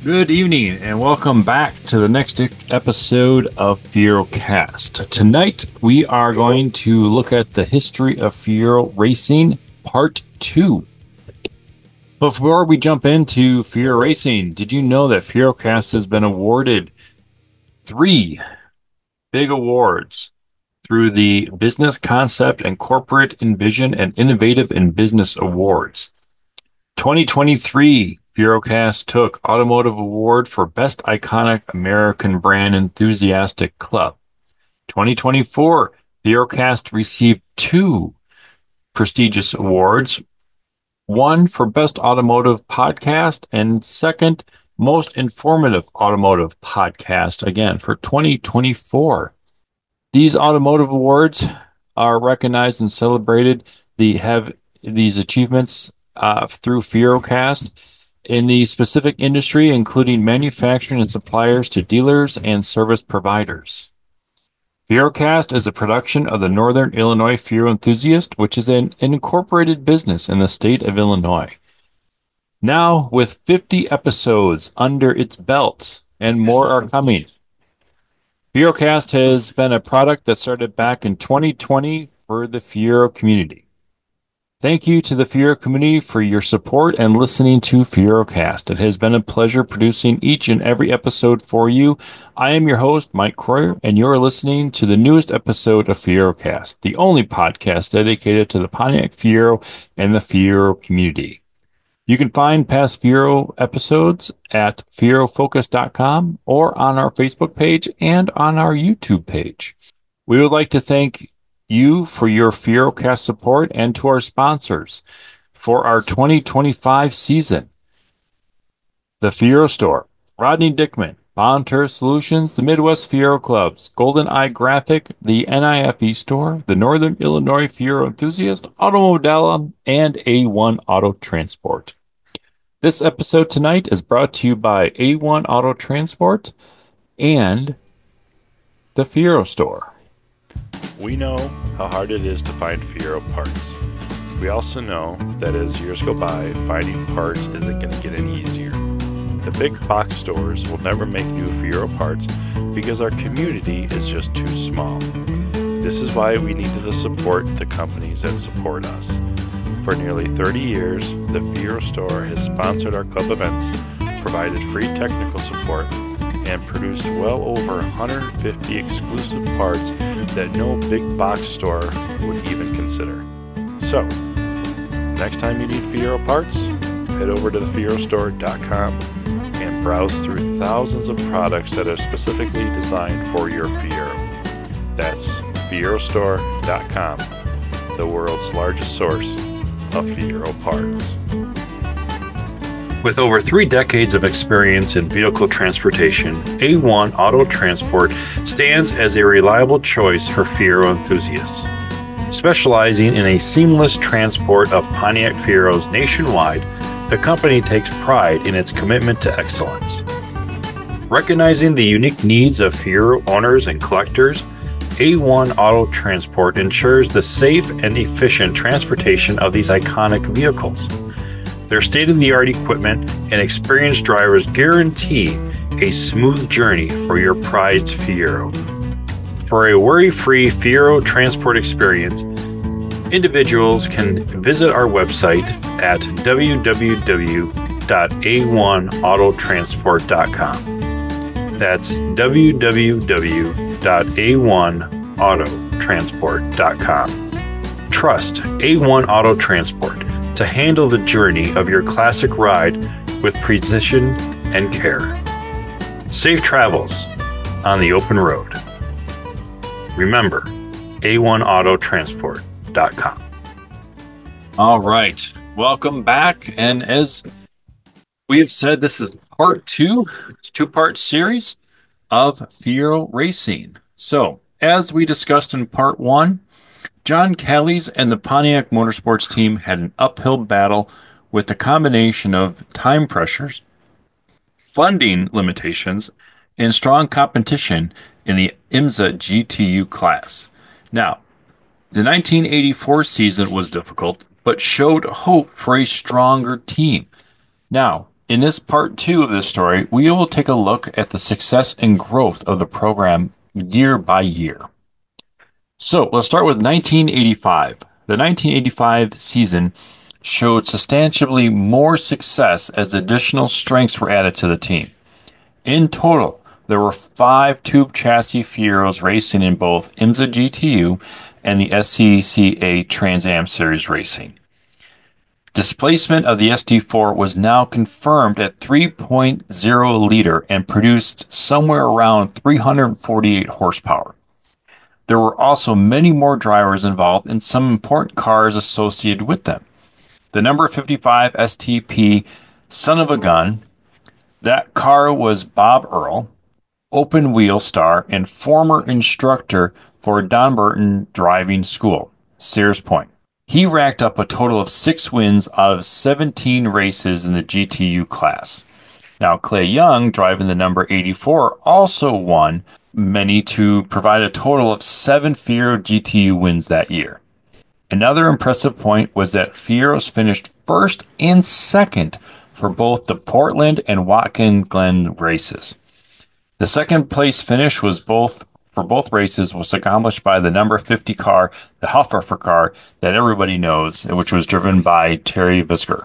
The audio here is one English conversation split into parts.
Good evening, and welcome back to the next episode of FieroCast. Tonight, we are going to look at the history of Fiero Racing, Part 2. Before we jump into Fiero Racing, did you know that FieroCast has been awarded 3 big awards through the Business Concept and Corporate Envision and Innovative in Business Awards? 2023, FieroCast took Automotive Award for Best Iconic American Brand Enthusiastic Club. 2024, FieroCast received 2 prestigious awards, one for Best Automotive Podcast and second Most Informative Automotive Podcast, again, for 2024. These automotive awards are recognized and celebrated. Have these achievements through FieroCast in the specific industry, including manufacturing and suppliers to dealers and service providers. FieroCast is a production of the Northern Illinois Fiero Enthusiast, which is an incorporated business in the state of Illinois. Now, with 50 episodes under its belt and more are coming, FieroCast has been a product that started back in 2020 for the Fiero community. Thank you to the Fiero community for your support and listening to FieroCast. It has been a pleasure producing each and every episode for you. I am your host, Mike Croyer, and you're listening to the newest episode of FieroCast, the only podcast dedicated to the Pontiac Fiero and the Fiero community. You can find past Fiero episodes at FieroFocus.com or on our Facebook page and on our YouTube page. We would like to thank you for your FieroCast support and to our sponsors for our 2025 season. The Fiero Store, Rodney Dickman, Volunteer Solutions, the Midwest Fiero Clubs, Golden Eye Graphic, the NIFE Store, the Northern Illinois Fiero Enthusiast, Automodella, and A1 Auto Transport. This episode tonight is brought to you by A1 Auto Transport and the Fiero Store. We know how hard it is to find Fiero parts. We also know that as years go by, finding parts isn't going to get any easier. The big box stores will never make new Fiero parts because our community is just too small. This is why we need to support the companies that support us. For nearly 30 years, the Fiero Store has sponsored our club events, provided free technical support, and produced well over 150 exclusive parts that no big box store would even consider. So, next time you need Fiero parts, head over to thefierostore.com and browse through thousands of products that are specifically designed for your Fiero. That's thefierostore.com, the world's largest source of Fiero parts. With over 3 decades of experience in vehicle transportation, A1 Auto Transport stands as a reliable choice for Fiero enthusiasts. Specializing in a seamless transport of Pontiac Fieros nationwide, the company takes pride in its commitment to excellence. Recognizing the unique needs of Fiero owners and collectors, A1 Auto Transport ensures the safe and efficient transportation of these iconic vehicles. Their state-of-the-art equipment and experienced drivers guarantee a smooth journey for your prized Fiero. For a worry-free Fiero transport experience, individuals can visit our website at www.a1autotransport.com. That's www.a1autotransport.com. Trust A1 Auto Transport to handle the journey of your classic ride with precision and care. Safe travels on the open road. Remember, A1autotransport.com. All right, welcome back. And as we have said, this is part 2. It's a 2-part series of Fiero Racing. So, as we discussed in part 1, John Callies and the Pontiac Motorsports team had an uphill battle with the combination of time pressures, funding limitations, and strong competition in the IMSA GTU class. Now, the 1984 season was difficult, but showed hope for a stronger team. Now, In this part two of this story, we will take a look at the success and growth of the program year by year. So let's start with 1985. The 1985 season showed substantially more success as additional strengths were added to the team. In total, there were 5 tube chassis Fieros racing in both IMSA GTU and the SCCA Trans Am Series racing. Displacement of the SD4 was now confirmed at 3.0 liter and produced somewhere around 348 horsepower. There were also many more drivers involved and some important cars associated with them. The number 55 STP Son of a Gun, that car was Bob Earl, open wheel star and former instructor for Donburton Driving School, Sears Point. He racked up a total of 6 wins out of 17 races in the GTU class. Now, Clay Young, driving the number 84, also won many to provide a total of 7 Fiero GTU wins that year. Another impressive point was that Fieros finished first and second for both the Portland and Watkins Glen races. The second place finish was for both races was accomplished by the number 50 car, the Hofferfer car that everybody knows, which was driven by Terry Visker.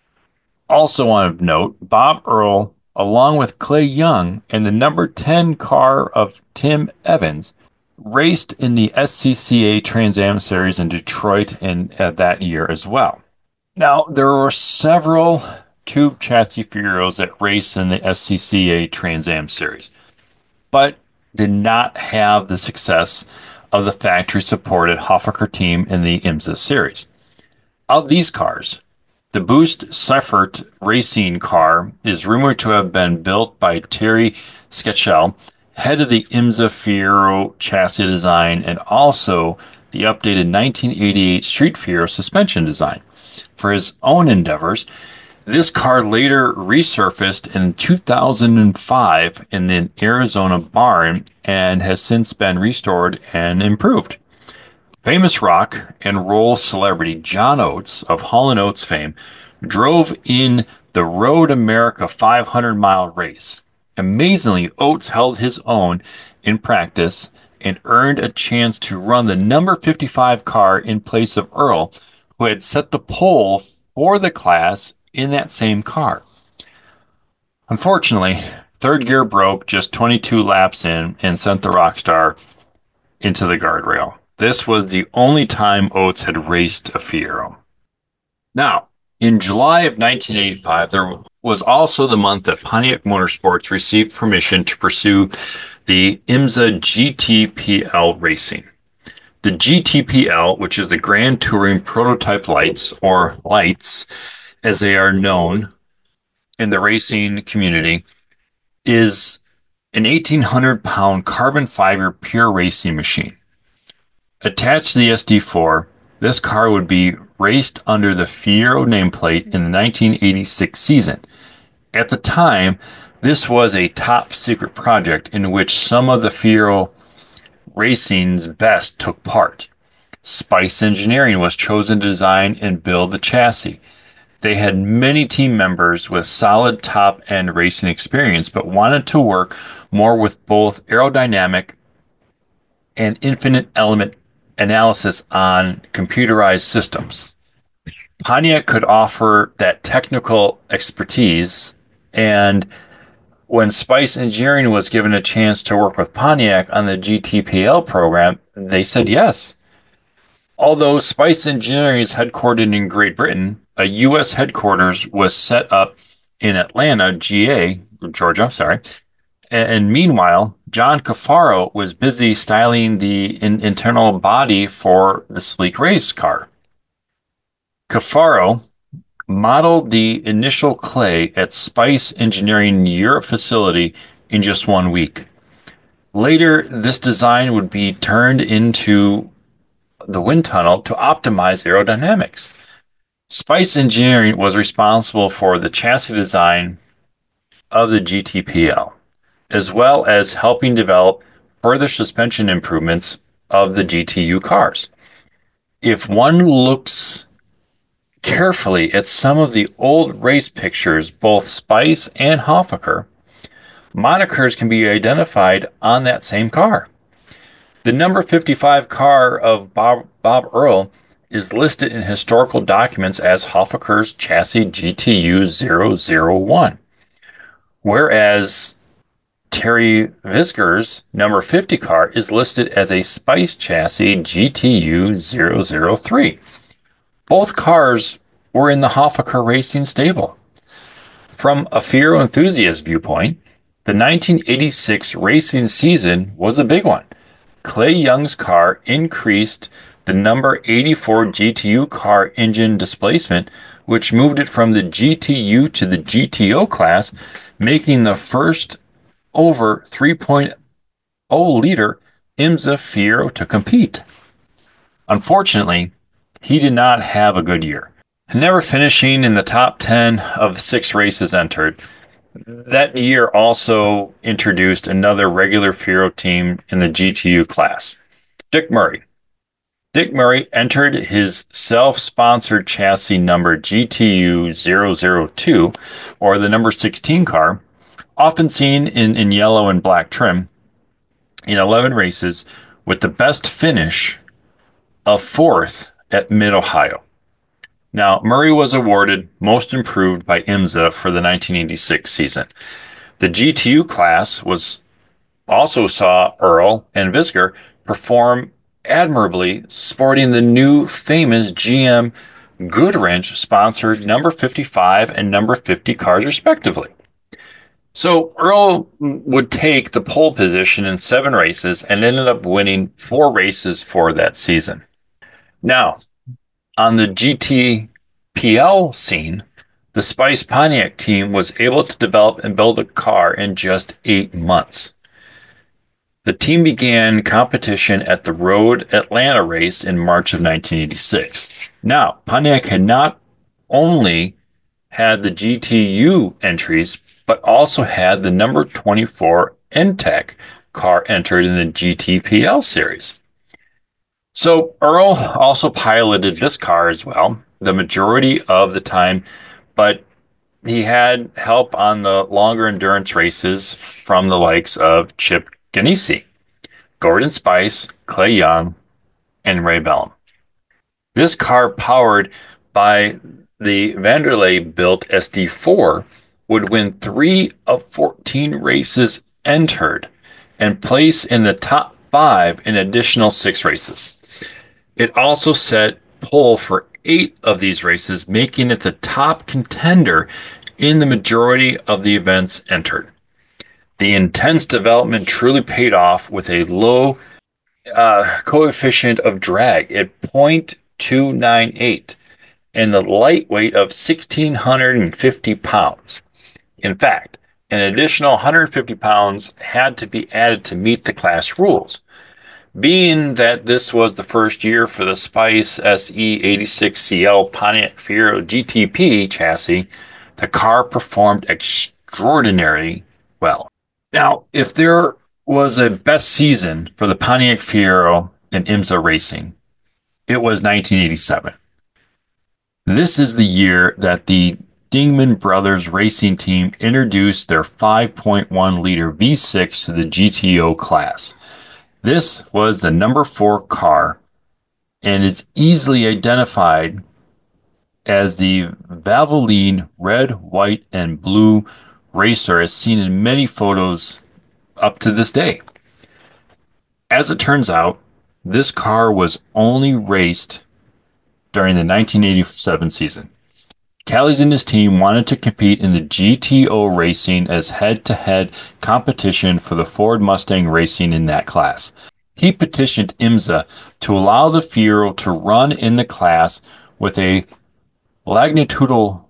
Also of note, Bob Earl, along with Clay Young and the number 10 car of Tim Evans, raced in the SCCA Trans Am Series in Detroit that year as well. Now, there were several tube chassis Fieros that raced in the SCCA Trans Am Series, but did not have the success of the factory-supported Hoffaker team in the IMSA series. Of these cars, the Boost Seifert racing car is rumored to have been built by Terry Sketchell, head of the IMSA Fiero chassis design, and also the updated 1988 Street Fiero suspension design. For his own endeavors, this car later resurfaced in 2005 in the Arizona barn and has since been restored and improved. Famous rock and roll celebrity John Oates of Hall & Oates fame drove in the Road America 500-mile race. Amazingly, Oates held his own in practice and earned a chance to run the number 55 car in place of Earl, who had set the pole for the class in that same car. Unfortunately, third gear broke just 22 laps in and sent the Rockstar into the guardrail. This was the only time Oates had raced a Fiero. Now, in July of 1985, there was also the month that Pontiac Motorsports received permission to pursue the IMSA GTPL racing. The GTPL, which is the Grand Touring Prototype Lights, or lights, as they are known in the racing community, is an 1,800-pound carbon fiber pure racing machine. Attached to the SD4, this car would be raced under the Fiero nameplate in the 1986 season. At the time, this was a top secret project in which some of the Fiero racing's best took part. Spice Engineering was chosen to design and build the chassis. They had many team members with solid top-end racing experience, but wanted to work more with both aerodynamic and infinite element analysis on computerized systems. Pontiac could offer that technical expertise, and when Spice Engineering was given a chance to work with Pontiac on the GTPL program, they said yes. Although Spice Engineering is headquartered in Great Britain, a U.S. headquarters was set up in Atlanta, Georgia, and meanwhile, John Cafaro was busy styling the internal body for the sleek race car. Cafaro modeled the initial clay at Spice Engineering Europe facility in just 1 week. Later, this design would be turned into the wind tunnel to optimize aerodynamics. Spice Engineering was responsible for the chassis design of the GTPL, as well as helping develop further suspension improvements of the GTU cars. If one looks carefully at some of the old race pictures, both Spice and Hoffaker, monikers can be identified on that same car. The number 55 car of Bob Earl is listed in historical documents as Hoffaker's chassis GTU 001, whereas Terry Visker's number 50 car is listed as a Spice chassis GTU 003. Both cars were in the Hoffaker Racing stable. From a Fiero enthusiast viewpoint, the 1986 racing season was a big one. Clay Young's car increased the number 84 GTU car engine displacement, which moved it from the GTU to the GTO class, making the first over 3.0 liter IMSA Fiero to compete. Unfortunately, he did not have a good year, never finishing in the top 10 of 6 races entered. That year also introduced another regular Fiero team in the GTU class, Dick Murray. Dick Murray entered his self-sponsored chassis number GTU 002, or the number 16 car, often seen in yellow and black trim, in 11 races, with the best finish of 4th at Mid-Ohio. Now, Murray was awarded Most Improved by IMSA for the 1986 season. The GTU class also saw Earl and Visker perform admirably, sporting the new famous GM Goodwrench sponsored number 55 and number 50 cars respectively. So Earl would take the pole position in 7 races and ended up winning 4 races for that season. Now, on the GTPL scene, the Spice Pontiac team was able to develop and build a car in just 8 months. The team began competition at the Road Atlanta race in March of 1986. Now, Pontiac had not only had the GTU entries, but also had the number 24 NTEC car entered in the GTPL series. So Earl also piloted this car as well, the majority of the time, but he had help on the longer endurance races from the likes of Chip Ganassi, Gordon Spice, Clay Young, and Ray Bellum. This car, powered by the Vanderlei-built SD4, would win 3 of 14 races entered and place in the top 5 in additional 6 races. It also set pole for 8 of these races, making it the top contender in the majority of the events entered. The intense development truly paid off with a low coefficient of drag at 0.298 and the light weight of 1,650 pounds. In fact, an additional 150 pounds had to be added to meet the class rules. Being that this was the first year for the Spice SE86CL Pontiac Fiero GTP chassis, the car performed extraordinarily well. Now, if there was a best season for the Pontiac Fiero in IMSA racing, it was 1987. This is the year that the Dingman Brothers racing team introduced their 5.1 liter V6 to the GTO class. This was the number 4 car and is easily identified as the Valvoline red, white, and blue racer as seen in many photos up to this day. As it turns out, this car was only raced during the 1987 season. Callies and his team wanted to compete in the GTO racing as head-to-head competition for the Ford Mustang racing in that class. He petitioned IMSA to allow the Fiero to run in the class with a longitudinal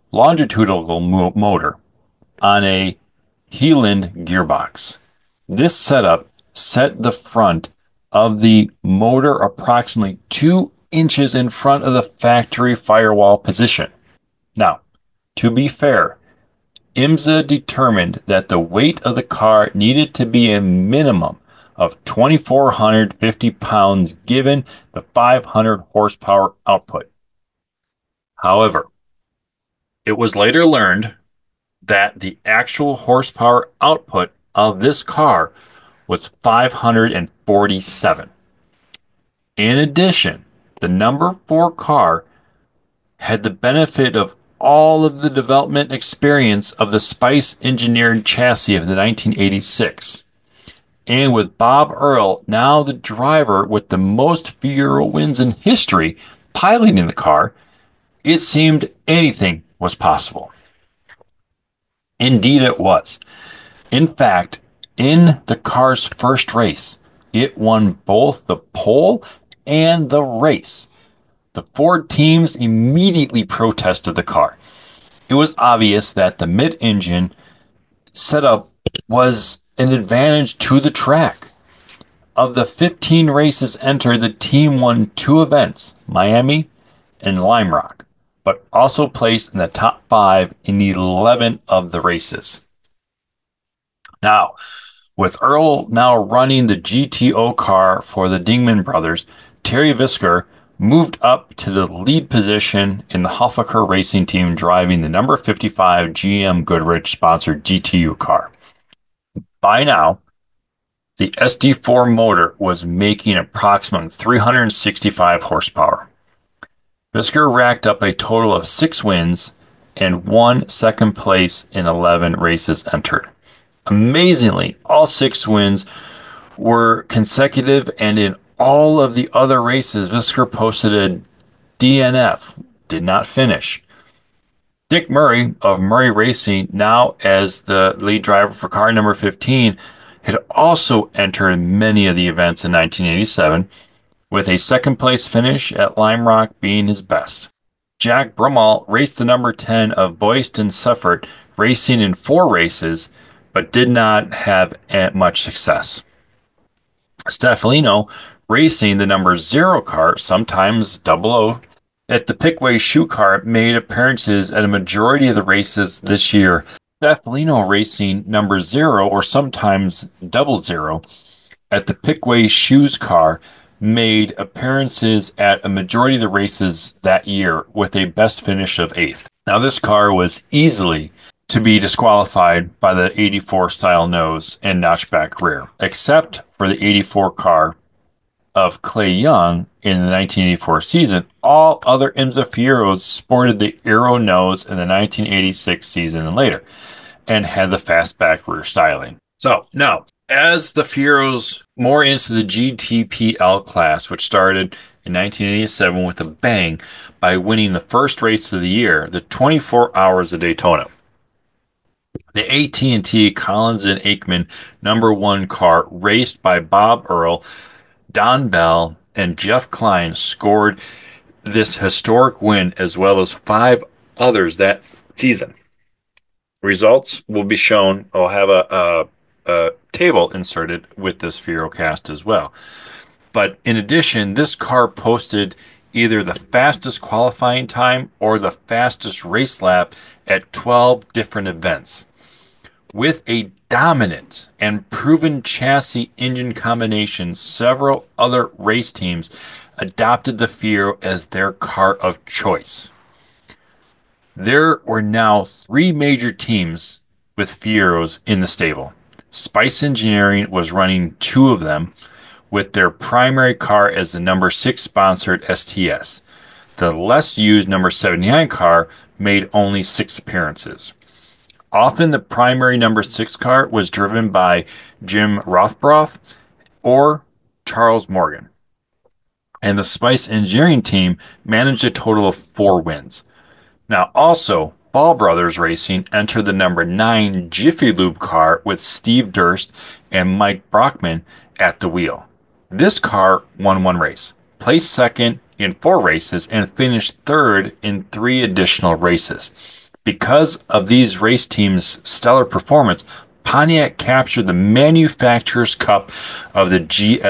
motor on a Heyland gearbox. This setup set the front of the motor approximately 2 inches in front of the factory firewall position. Now, to be fair, IMSA determined that the weight of the car needed to be a minimum of 2,450 pounds given the 500 horsepower output. However, it was later learned that the actual horsepower output of this car was 547. In addition, the number 4 car had the benefit of all of the development experience of the Spice engineered chassis of the 1986. And with Bob Earl, now the driver with the most Fiero wins in history, piloting the car, it seemed anything was possible. Indeed, it was. In fact, in the car's first race, it won both the pole and the race. The Ford teams immediately protested the car. It was obvious that the mid engine setup was an advantage to the track. Of the 15 races entered, the team won 2 events, Miami and Lime Rock, but also placed in the top 5 in 11 of the races. Now, with Earl now running the GTO car for the Dingman brothers, Terry Visker moved up to the lead position in the Hoffaker Racing Team, driving the number 55 GM Goodrich sponsored GTU car. By now, the SD4 motor was making approximately 365 horsepower. Visker racked up a total of 6 wins and won second place in 11 races entered. Amazingly, all 6 wins were consecutive, and in all of the other races, Visker posted a DNF, did not finish. Dick Murray of Murray Racing, now as the lead driver for car number 15, had also entered many of the events in 1987, with a second place finish at Lime Rock being his best. Jack Brummel raced the number 10 of Boyston Suffert, racing in 4 races, but did not have much success. Staffelino racing the number 0 car, sometimes 00, at the Pickway Shoe car made appearances at a majority of the races this year. Staffelino racing number 0 or sometimes 00 at the Pickway Shoes car made appearances at a majority of the races that year with a best finish of 8th. Now, this car was easily to be disqualified by the 84 style nose and notchback rear, except for the 84 car of Clay Young in the 1984 season. All other IMSA Fieros sported the Aero nose in the 1986 season and later, and had the fastback rear styling. So now, as the Fieros more into the GTPL class, which started in 1987 with a bang by winning the first race of the year, the 24 Hours of Daytona. The AT&T Collins and Aikman number 1 car, raced by Bob Earl, Don Bell, and Jeff Klein, scored this historic win, as well as 5 others that season. Results will be shown. I'll have a table inserted with this Fiero-cast as well. But in addition, this car posted either the fastest qualifying time or the fastest race lap at 12 different events. With a dominant and proven chassis engine combination, several other race teams adopted the Fiero as their car of choice. There were now 3 major teams with Fieros in the stable. Spice Engineering was running 2 of them, with their primary car as the number 6 sponsored STS. The less used number 79 car made only 6 appearances. Often the primary number 6 car was driven by Jim Rothbroth or Charles Morgan. And the Spice Engineering team managed a total of 4 wins. Now, also, Ball Brothers Racing entered the number 9 Jiffy Lube car with Steve Durst and Mike Brockman at the wheel. This car won 1 race, placed second in 4 races, and finished third in 3 additional races. Because of these race teams' stellar performance, Pontiac captured the Manufacturers' Cup of the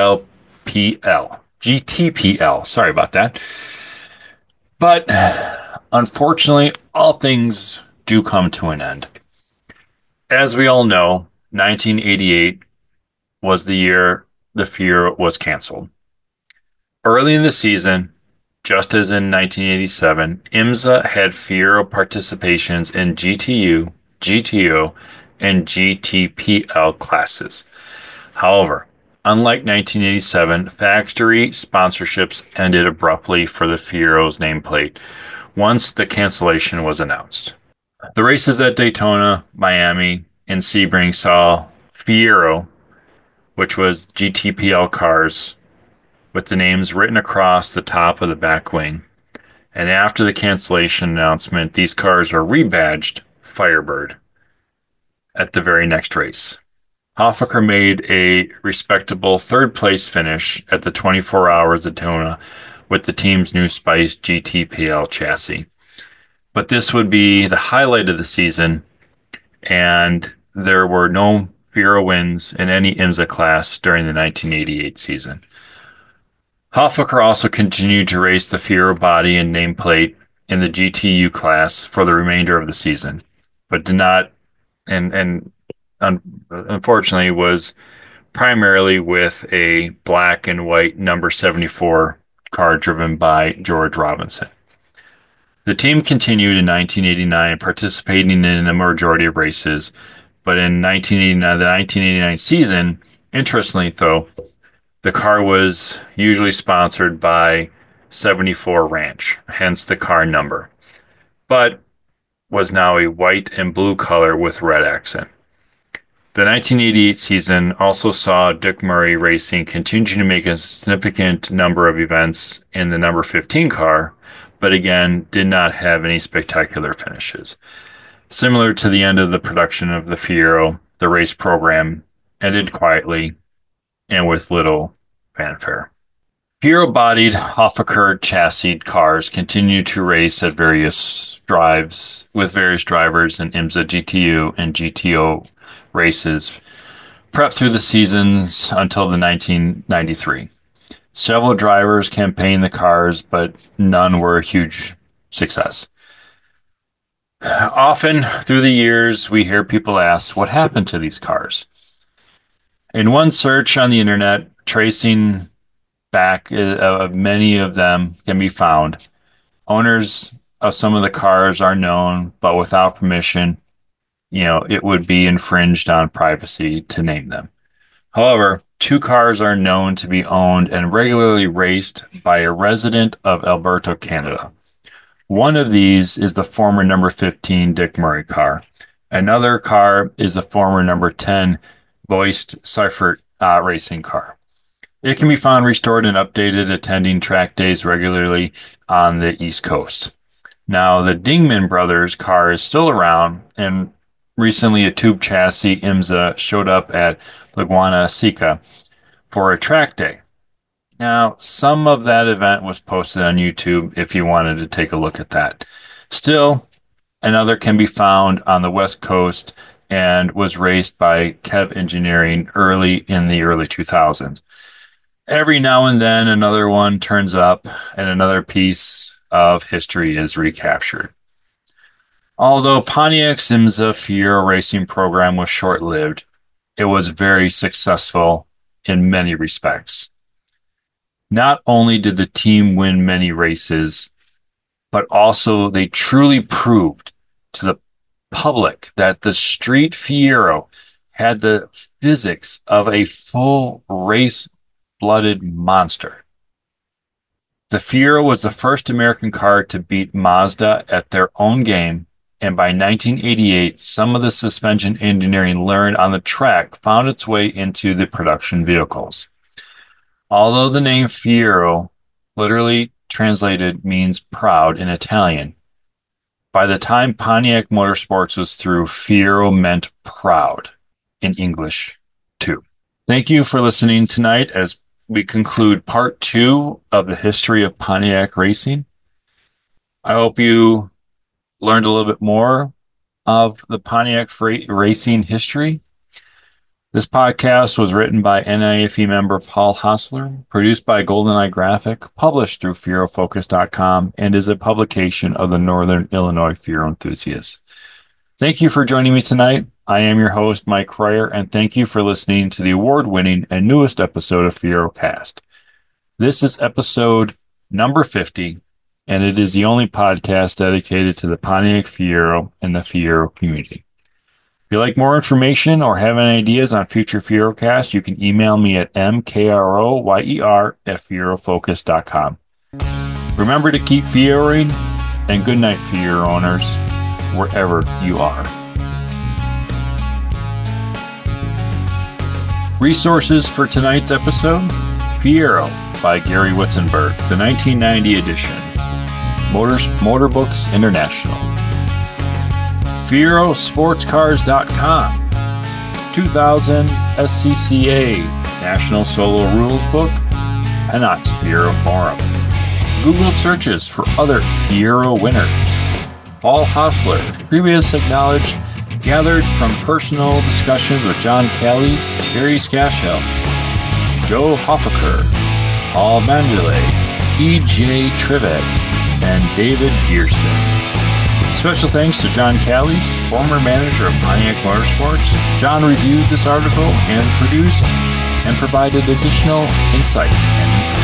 GTPL. Sorry about that. But unfortunately, all things do come to an end. As we all know, 1988 was the year the Fiero was canceled. Early in the season, Just as in 1987, IMSA had Fiero participations in GTU, GTO, and GTPL classes. However, unlike 1987, factory sponsorships ended abruptly for the Fiero's nameplate once the cancellation was announced. The races at Daytona, Miami, and Sebring saw Fiero, which was GTPL cars, with the names written across the top of the back wing. And after the cancellation announcement, these cars were rebadged Firebird at the very next race. Hoffaker made a respectable third place finish at the 24 Hours of Daytona with the team's new Spice GTPL chassis. But this would be the highlight of the season, and there were no Fiero wins in any IMSA class during the 1988 season. Hoffaker also continued to race the Fiero body and nameplate in the GTU class for the remainder of the season, but did not, and unfortunately was primarily with a black and white number 74 car driven by George Robinson. The team continued in 1989, participating in a majority of races, but in 1989, the 1989 season, interestingly though, the car was usually sponsored by 74 Ranch, hence the car number, but was now a white and blue color with red accent. The 1988 season also saw Dick Murray Racing continue to make a significant number of events in the number 15 car, but again did not have any spectacular finishes. Similar to the end of the production of the Fiero, the race program ended quietly and with little fanfare. Hero-bodied Hoffaker chassis cars continue to race at various drives with various drivers in IMSA GTU and GTO races, prep through the seasons until the 1993. Several drivers campaigned the cars, but none were a huge success. Often through the years, we hear people ask, what happened to these cars? In one search on the internet, tracing back of many of them can be found. Owners of some of the cars are known, but without permission, it would be infringed on privacy to name them. However, two cars are known to be owned and regularly raced by a resident of Alberta, Canada. One of these is the former number 15 Dick Murray car. Another car is the former number 10 Boyce Seifert racing car. It can be found restored and updated, attending track days regularly on the East Coast. Now, the Dingman brothers car is still around, and recently a tube chassis IMSA showed up at Laguna Seca for a track day. Now, some of that event was posted on YouTube if you wanted to take a look at that. Still, another can be found on the West Coast and was raced by Kev Engineering early in the early 2000s. Every now and then, another one turns up and another piece of history is recaptured. Although Pontiac's IMSA Fiero racing program was short-lived, it was very successful in many respects. Not only did the team win many races, but also they truly proved to the public that the Street Fiero had the physics of a full race-blooded monster. The Fiero was the first American car to beat Mazda at their own game, and by 1988, some of the suspension engineering learned on the track found its way into the production vehicles. Although the name Fiero, literally translated, means proud in Italian, by the time Pontiac Motorsports was through, Fiero meant proud in English too. Thank you for listening tonight as we conclude part 2 of the history of Pontiac racing. I hope you learned a little bit more of the Pontiac racing history. This podcast was written by NIFE member Paul Hostler, produced by GoldenEye Graphic, published through FieroFocus.com, and is a publication of the Northern Illinois Fiero Enthusiast. Thank you for joining me tonight. I am your host, Mike Cryer, and thank you for listening to the award-winning and newest episode of FieroCast. This is episode number 50, and it is the only podcast dedicated to the Pontiac Fiero and the Fiero community. If you like more information or have any ideas on future FieroCast, you can email me at mkroyer@fierofocus.com. Remember to keep Fieroing, and good night, Fiero owners, wherever you are. Resources for tonight's episode: Fiero by Gary Witzenberg, the 1990 edition, Motor Books International. FieroSportsCars.com, 2000 SCCA National Solo Rules Book, Pennock's Fiero Forum. Google searches for other Fiero winners. Paul Hostler, previous acknowledged, gathered from personal discussions with John Kelly, Terry Scashell, Joe Hoffaker, Paul Mandalay, E.J. Trivet, and David Gearson. Special thanks to John Callies, former manager of Pontiac Motorsports. John reviewed this article and produced and provided additional insight and